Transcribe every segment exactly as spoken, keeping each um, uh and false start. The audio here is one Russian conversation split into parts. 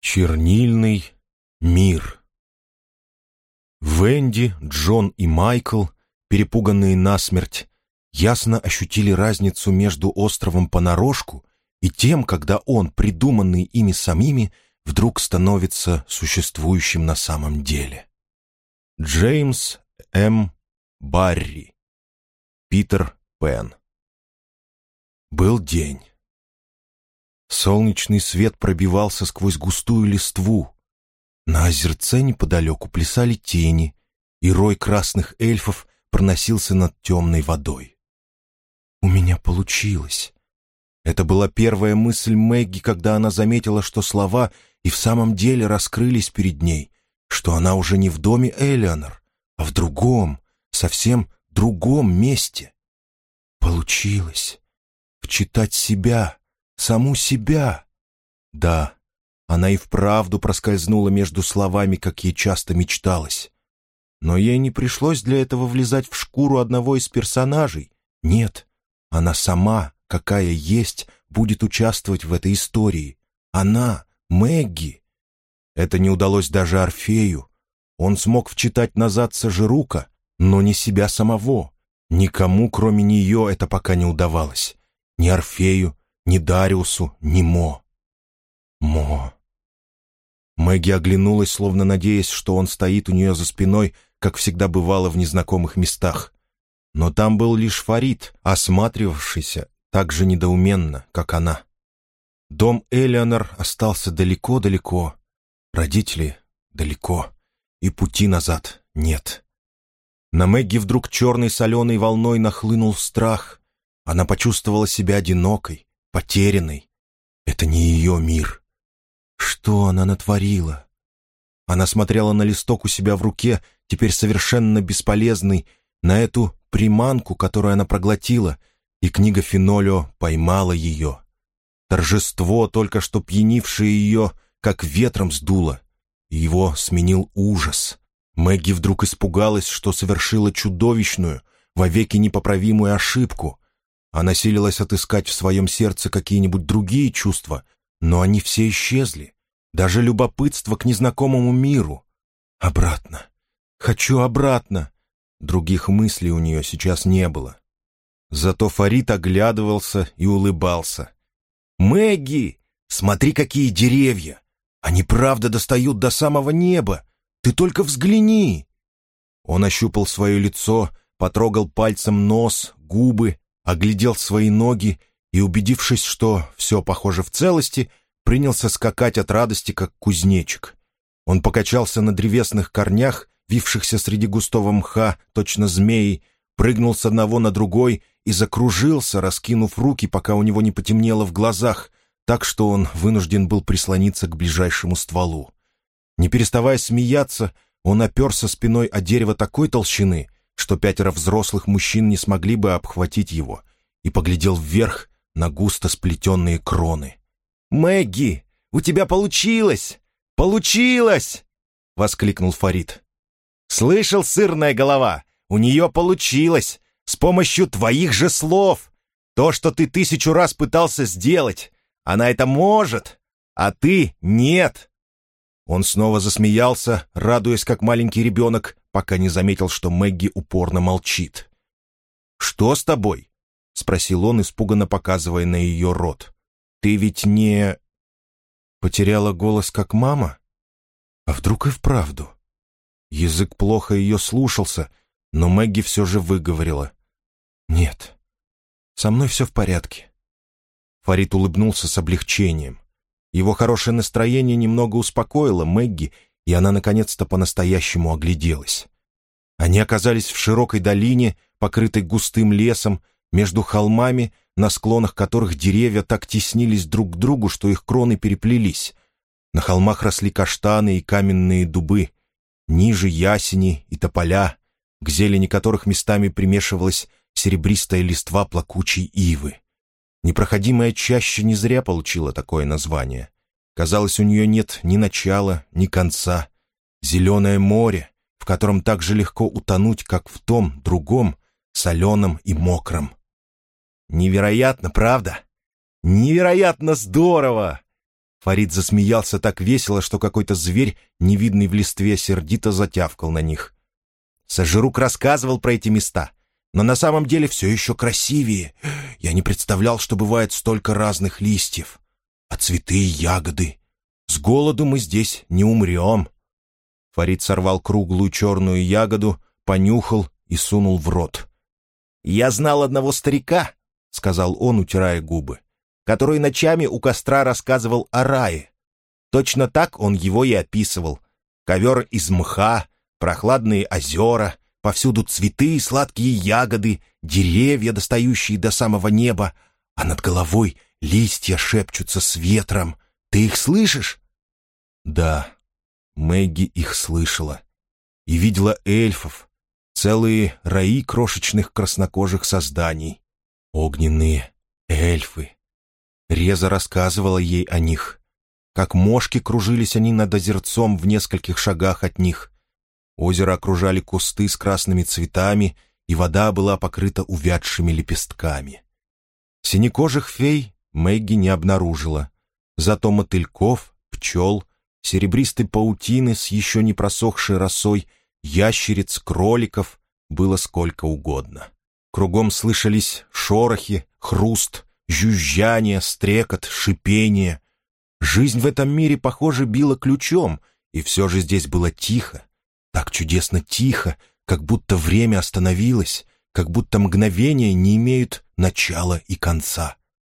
Чернильный мир. Венди, Джон и Майкл, перепуганные насмерть, ясно ощутили разницу между островом понарошку и тем, когда он, придуманный ими самими, вдруг становится существующим на самом деле. Джеймс М. Барри. Питер Пен. Был день. Солнечный свет пробивался сквозь густую листву. На озерце неподалеку плясали тени, и рой красных эльфов проносился над темной водой. «У меня получилось». Это была первая мысль Мэгги, когда она заметила, что слова и в самом деле раскрылись перед ней, что она уже не в доме Элеонор, а в другом, совсем другом месте. Получилось. Вчитать себя, саму себя. Да, она и вправду проскользнула между словами, как ей часто мечталось. Но ей не пришлось для этого влезать в шкуру одного из персонажей. Нет, она сама, какая есть, будет участвовать в этой истории. Она, Мэгги. Это не удалось даже Орфею. Он смог вчитать назад Сажирука, но не себя самого. Никому, кроме нее, это пока не удавалось. Ни Орфею, ни Дариусу, ни Мо. Мо. Мэгги оглянулась, словно надеясь, что он стоит у нее за спиной, как всегда бывало в незнакомых местах. Но там был лишь Фарид, осматривавшийся так же недоуменно, как она. Дом Элеонор остался далеко-далеко, родители далеко, и пути назад нет. На Мэгги вдруг черной соленой волной нахлынул страх. Она почувствовала себя одинокой, потерянной. Это не ее мир. Что она натворила? Она смотрела на листок у себя в руке, теперь совершенно бесполезный, на эту приманку, которую она проглотила, и книга Фенолио поймала ее. Торжество, только что пьянившее ее, как ветром сдуло, и его сменил ужас. Мэгги вдруг испугалась, что совершила чудовищную, вовеки непоправимую ошибку. Она силилась отыскать в своем сердце какие-нибудь другие чувства, но они все исчезли. Даже любопытство к незнакомому миру. Обратно. Хочу обратно. Других мыслей у нее сейчас не было. Зато Фарид оглядывался и улыбался. «Мэгги, смотри, какие деревья! Они правда достают до самого неба! Ты только взгляни!» Он ощупал свое лицо, потрогал пальцем нос, губы, оглядел свои ноги и, убедившись, что все похоже в целости, принялся скакать от радости, как кузнечик. Он покачался на древесных корнях, вившихся среди густого мха, точно змеи, прыгнул с одного на другой и закружился, раскинув руки, пока у него не потемнело в глазах, так что он вынужден был прислониться к ближайшему стволу. Не переставая смеяться, он оперся спиной о дерево такой толщины, что пятеро взрослых мужчин не смогли бы обхватить его, и поглядел вверх на густо сплетенные кроны. «Мэгги, у тебя получилось! Получилось!» — воскликнул Фарид. «Слышал, сырная голова? У нее получилось! С помощью твоих же слов! То, что ты тысячу раз пытался сделать! Она это может, а ты нет!» Он снова засмеялся, радуясь, как маленький ребенок, пока не заметил, что Мэгги упорно молчит. «Что с тобой?» — спросил он, испуганно показывая на ее рот. «Ты ведь не...» Потеряла голос, как мама? А вдруг и вправду? Язык плохо ее слушался, но Мэгги все же выговорила. «Нет, со мной все в порядке». Фарид улыбнулся с облегчением. Его хорошее настроение немного успокоило Мэгги, и она наконец-то по-настоящему огляделась. Они оказались в широкой долине, покрытой густым лесом, между холмами, на склонах которых деревья так теснились друг к другу, что их кроны переплелись. На холмах росли каштаны и каменные дубы, ниже ясени и тополя, к зелени которых местами примешивалась серебристая листва плакучей ивы. Непроходимая чаща не зря получила такое название. Казалось, у нее нет ни начала, ни конца. Зеленое море, в котором так же легко утонуть, как в том, другом, соленом и мокром. «Невероятно, правда? Невероятно здорово!» Фарид засмеялся так весело, что какой-то зверь, невидный в листве, сердито затявкал на них. Сажирук рассказывал про эти места, но на самом деле все еще красивее. Я не представлял, что бывает столько разных листьев. А цветы и ягоды. С голоду мы здесь не умрем. Фарид сорвал круглую черную ягоду, понюхал и сунул в рот. «Я знал одного старика», — сказал он, утирая губы, который ночами у костра рассказывал о рае. Точно так он его и описывал. Ковер из мха, прохладные озера, повсюду цветы и сладкие ягоды, деревья, достающие до самого неба, а над головой листья шепчутся с ветром. Ты их слышишь? Да, Мэгги их слышала. И видела эльфов, целые раи крошечных краснокожих созданий. Огненные эльфы. Реза рассказывала ей о них. Как мошки кружились они над озерцом в нескольких шагах от них. Озеро окружали кусты с красными цветами, и вода была покрыта увядшими лепестками. Синекожих фей Мэгги не обнаружила. Зато мотыльков, пчел, серебристой паутины с еще не просохшей росой, ящериц, кроликов было сколько угодно. Кругом слышались шорохи, хруст, жужжание, стрекот, шипение. Жизнь в этом мире, похоже, била ключом, и все же здесь было тихо. Так чудесно тихо, как будто время остановилось, как будто мгновения не имеют начала и конца.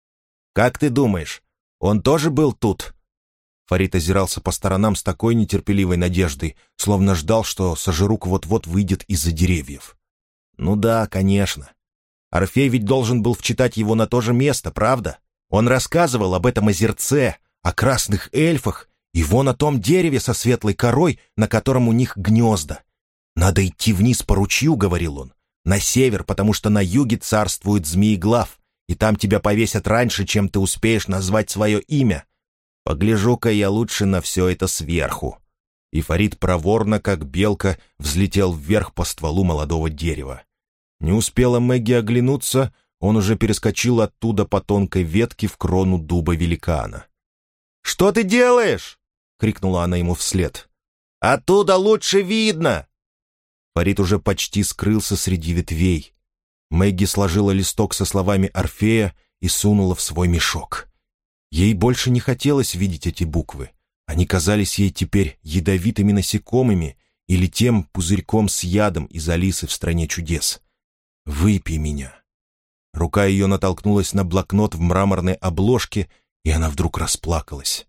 «Как ты думаешь, он тоже был тут?» Фарид озирался по сторонам с такой нетерпеливой надеждой, словно ждал, что Сажирук вот-вот выйдет из-за деревьев. «Ну да, конечно. Орфей ведь должен был вчитать его на то же место, правда? Он рассказывал об этом озерце, о красных эльфах и вон о том дереве со светлой корой, на котором у них гнезда. «Надо идти вниз по ручью», — говорил он, — «на север, потому что на юге царствует Змееглав, и там тебя повесят раньше, чем ты успеешь назвать свое имя. Погляжу-ка я лучше на все это сверху». И Фарид проворно, как белка, взлетел вверх по стволу молодого дерева. Не успела Мэгги оглянуться, он уже перескочил оттуда по тонкой ветке в крону дуба великана. «Что ты делаешь?» — крикнула она ему вслед. «Оттуда лучше видно!» Фарид уже почти скрылся среди ветвей. Мэгги сложила листок со словами Орфея и сунула в свой мешок. Ей больше не хотелось видеть эти буквы. Они казались ей теперь ядовитыми насекомыми или тем пузырьком с ядом из Алисы в «Стране чудес». «Выпей меня». Рука ее натолкнулась на блокнот в мраморной обложке, и она вдруг расплакалась.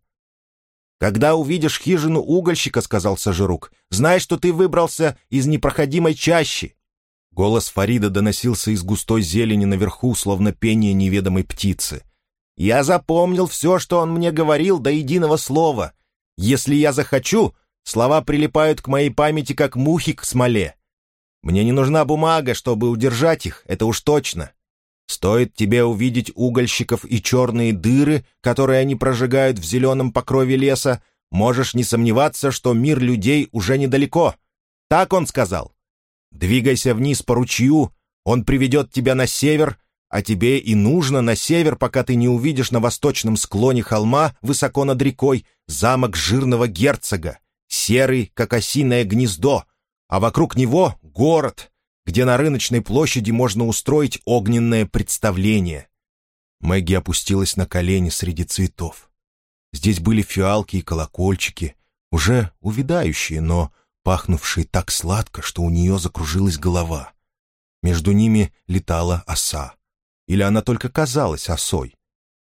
«Когда увидишь хижину угольщика, — сказал Сажирук, — знай, что ты выбрался из непроходимой чащи». Голос Фарида доносился из густой зелени наверху, словно пение неведомой птицы. «Я запомнил все, что он мне говорил, до единого слова. Если я захочу, слова прилипают к моей памяти, как мухи к смоле. Мне не нужна бумага, чтобы удержать их, это уж точно. Стоит тебе увидеть угольщиков и черные дыры, которые они прожигают в зеленом покрове леса, можешь не сомневаться, что мир людей уже недалеко. Так он сказал. Двигайся вниз по ручью, он приведет тебя на север, а тебе и нужно на север, пока ты не увидишь на восточном склоне холма, высоко над рекой, замок жирного герцога, серый, как осиное гнездо, а вокруг него город, где на рыночной площади можно устроить огненное представление». Мэгги опустилась на колени среди цветов. Здесь были фиалки и колокольчики, уже увядающие, но пахнувшие так сладко, что у нее закружилась голова. Между ними летала оса. Или она только казалась осой?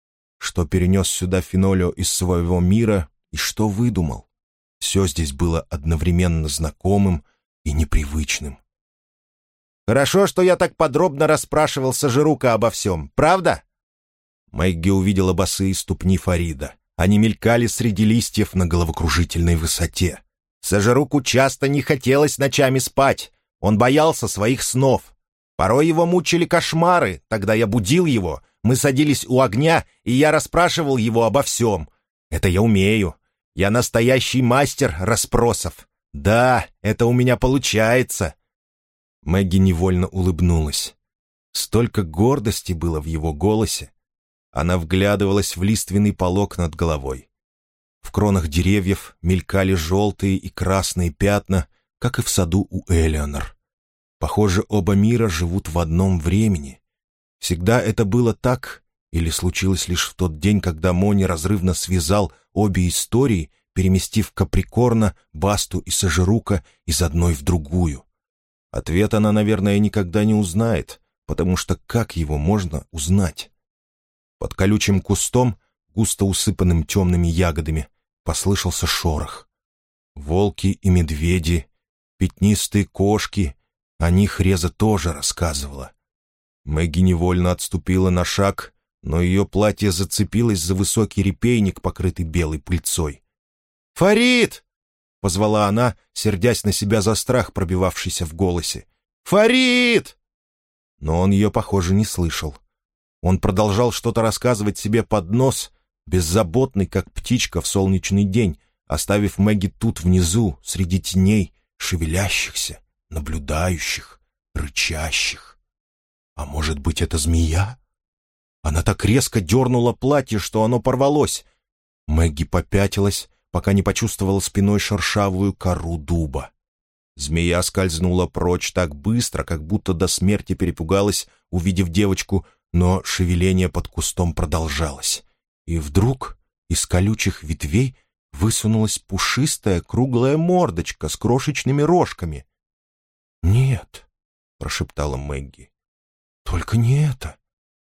Что перенес сюда Фенолио из своего мира и что выдумал? Все здесь было одновременно знакомым и непривычным. «Хорошо, что я так подробно расспрашивал Сажирука обо всем, правда?» Мэгги увидела босые ступни Фарида. Они мелькали среди листьев на головокружительной высоте. Сажируку часто не хотелось ночами спать. Он боялся своих снов. Порой его мучили кошмары. Тогда я будил его. Мы садились у огня, и я расспрашивал его обо всем. Это я умею. Я настоящий мастер расспросов. Да, это у меня получается. Мэгги невольно улыбнулась. Столько гордости было в его голосе. Она вглядывалась в лиственный полог над головой. кронах деревьев мелькали желтые и красные пятна, как и в саду у Элеонор. Похоже, оба мира живут в одном времени. Всегда это было так, или случилось лишь в тот день, когда Мо неразрывно связал обе истории, переместив Каприкорна, Басту и Сажирука из одной в другую? Ответ она, наверное, никогда не узнает, потому что как его можно узнать? Под колючим кустом, густо усыпанным темными ягодами, послышался шорох. Волки и медведи, пятнистые кошки, о них Реза тоже рассказывала. Мэгги невольно отступила на шаг, но ее платье зацепилось за высокий репейник, покрытый белой пыльцой. «Фарид!» — позвала она, сердясь на себя за страх, пробивавшийся в голосе. «Фарид!» Но он ее, похоже, не слышал. Он продолжал что-то рассказывать себе под нос, беззаботный, как птичка в солнечный день, оставив Мэгги тут внизу, среди теней, шевелящихся, наблюдающих, рычащих. А может быть, это змея? Она так резко дернула платье, что оно порвалось. Мэгги попятилась, пока не почувствовала спиной шершавую кору дуба. Змея скользнула прочь так быстро, как будто до смерти перепугалась, увидев девочку, но шевеление под кустом продолжалось. И вдруг из колючих ветвей высунулась пушистая круглая мордочка с крошечными рожками. «Нет», — прошептала Мэгги, — «только не это».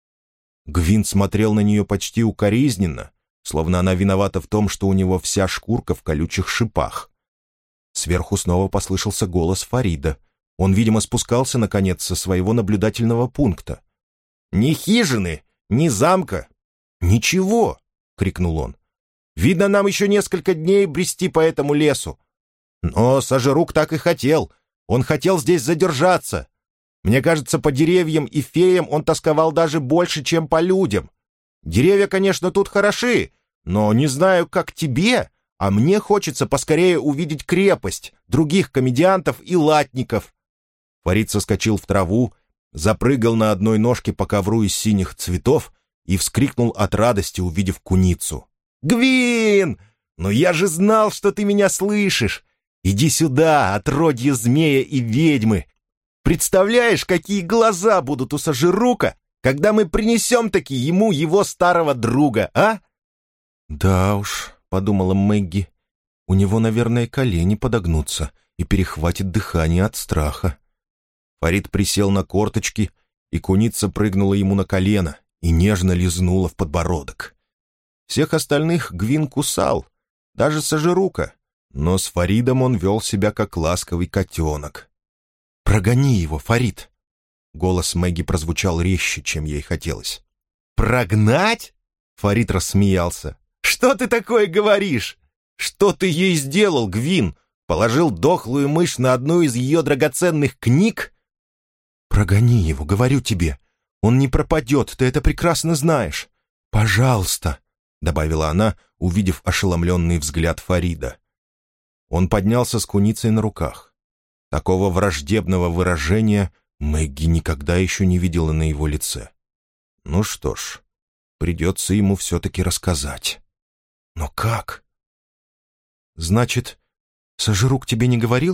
Гвин смотрел на нее почти укоризненно, словно она виновата в том, что у него вся шкурка в колючих шипах. Сверху снова послышался голос Фарида. Он, видимо, спускался, наконец, со своего наблюдательного пункта. «Ни хижины, ни замка, ничего!» — крикнул он. «Видно, нам еще несколько дней брести по этому лесу. Но Сажирук так и хотел. Он хотел здесь задержаться. Мне кажется, по деревьям и феям он тосковал даже больше, чем по людям. Деревья, конечно, тут хороши, но не знаю, как тебе, а мне хочется поскорее увидеть крепость, других комедиантов и латников». Фарид соскочил в траву, запрыгал на одной ножке по ковру из синих цветов и вскрикнул от радости, увидев куницу. «Гвин! Ну я же знал, что ты меня слышишь! Иди сюда, отродье змея и ведьмы! Представляешь, какие глаза будут у Сажирука, когда мы принесем-таки ему его старого друга, а?» «Да уж», — подумала Мэгги, — «у него, наверное, колени подогнутся и перехватит дыхание от страха». Фарид присел на корточки, и куница прыгнула ему на колено и нежно лизнула в подбородок. Всех остальных Гвин кусал, даже Сажирука, но с Фаридом он вел себя как ласковый котенок. «Прогони его, Фарид!» Голос Мэгги прозвучал резче, чем ей хотелось. «Прогнать?» Фарид рассмеялся. «Что ты такое говоришь? Что ты ей сделал, Гвин? Положил дохлую мышь на одну из ее драгоценных книг?» «Прогони его, говорю тебе. Он не пропадет, ты это прекрасно знаешь. Пожалуйста!» — добавила она, увидев ошеломленный взгляд Фарида. Он поднялся с куницей на руках. Такого враждебного выражения Мэгги никогда еще не видела на его лице. Ну что ж, придется ему все-таки рассказать. Но как? «Значит, Сажирук тебе не говорил?»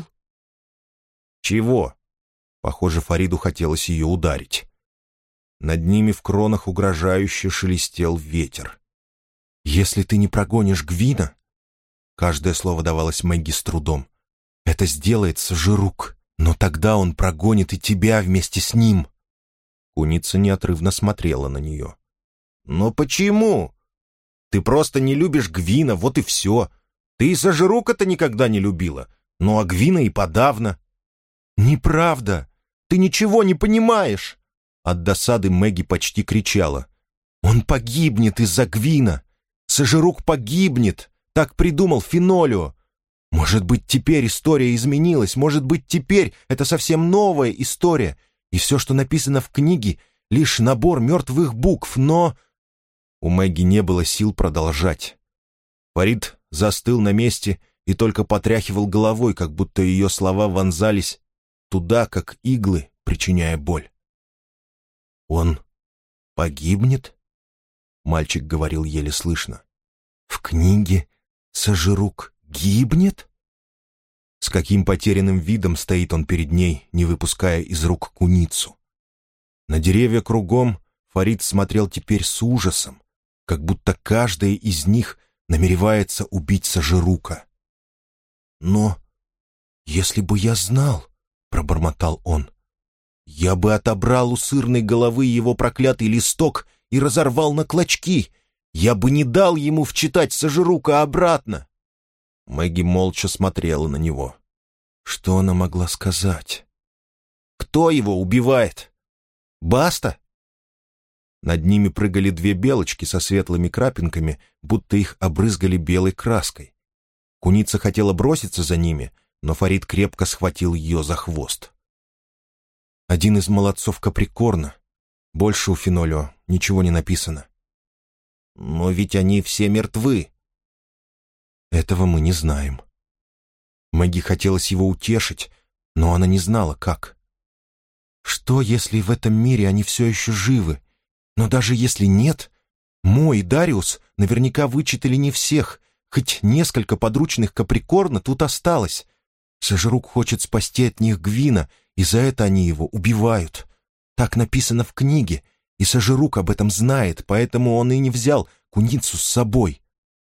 «Чего?» Похоже, Фариду хотелось ее ударить. Над ними в кронах угрожающе шелестел ветер. «Если ты не прогонишь Гвина...» Каждое слово давалось Мэгги с трудом. «Это сделает Сажирук, но тогда он прогонит и тебя вместе с ним». Куница неотрывно смотрела на нее. «Но почему? Ты просто не любишь Гвина, вот и все. Ты и Сажирука-то никогда не любила, ну а Гвина и подавно». «Неправда! Ты ничего не понимаешь!» От досады Мэгги почти кричала. «Он погибнет из-за Гвина! Сажирук погибнет! Так придумал Фенолио! Может быть, теперь история изменилась, может быть, теперь это совсем новая история, и все, что написано в книге, лишь набор мертвых букв, но...» У Мэгги не было сил продолжать. Фарид застыл на месте и только потряхивал головой, как будто ее слова вонзались туда, как иглы, причиняя боль. «Он погибнет?» — мальчик говорил еле слышно. «В книге Сажирук гибнет? С каким потерянным видом стоит он перед ней, не выпуская из рук куницу. На деревья кругом Фарид смотрел теперь с ужасом, как будто каждая из них намеревается убить Сажирука. «Но если бы я знал, — пробормотал он, — я бы отобрал у сырной головы его проклятый листок и разорвал на клочки. Я бы не дал ему вчитать Сажирука обратно». Мэгги молча смотрела на него. Что она могла сказать? «Кто его убивает? Баста?» Над ними прыгали две белочки со светлыми крапинками, будто их обрызгали белой краской. Куница хотела броситься за ними, но Фарид крепко схватил ее за хвост. «Один из молодцов Каприкорна. Больше у Фенолио ничего не написано». «Но ведь они все мертвы». «Этого мы не знаем». Мэгги хотелось его утешить, но она не знала, как. «Что, если в этом мире они все еще живы? Но даже если нет, Мо и Дариус наверняка вычитали не всех, хоть несколько подручных Каприкорна тут осталось. Сажирук хочет спасти от них Гвина, и за это они его убивают. Так написано в книге, и Сажирук об этом знает, поэтому он и не взял куницу с собой».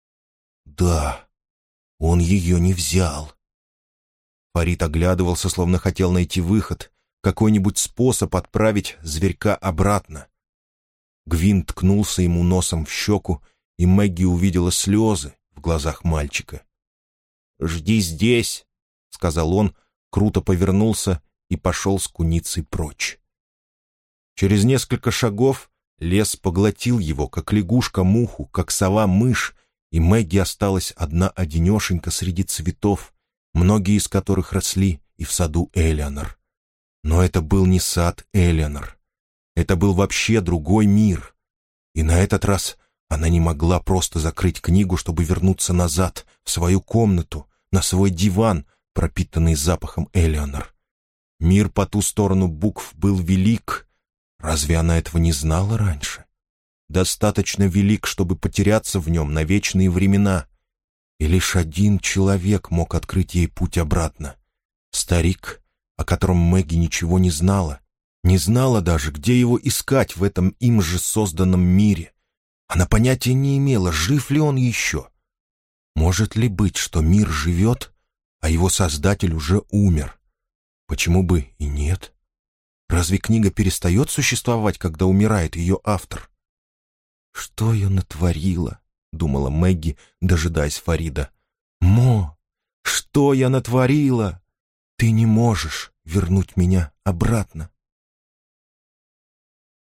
«Да, он ее не взял». Фарид оглядывался, словно хотел найти выход, какой-нибудь способ отправить зверька обратно. Гвин ткнулся ему носом в щеку, и Мэгги увидела слезы в глазах мальчика. «Жди здесь», — сказал он, круто повернулся и пошел с куницей прочь. Через несколько шагов лес поглотил его, как лягушка муху, как сова мышь, и Мэгги осталась одна-одинешенька среди цветов, многие из которых росли и в саду Элеонор. Но это был не сад Элеонор. Это был вообще другой мир. И на этот раз она не могла просто закрыть книгу, чтобы вернуться назад, в свою комнату, на свой диван, пропитанный запахом Элеонор. Мир по ту сторону букв был велик. Разве она этого не знала раньше? Достаточно велик, чтобы потеряться в нем на вечные времена. И лишь один человек мог открыть ей путь обратно. Старик, о котором Мэгги ничего не знала, не знала даже, где его искать в этом им же созданном мире. Она понятия не имела, жив ли он еще. Может ли быть, что мир живет, а его создатель уже умер? Почему бы и нет? Разве книга перестает существовать, когда умирает ее автор? «Что я натворила?» — думала Мэгги, дожидаясь Фарида. «Мо, что я натворила? Ты не можешь вернуть меня обратно».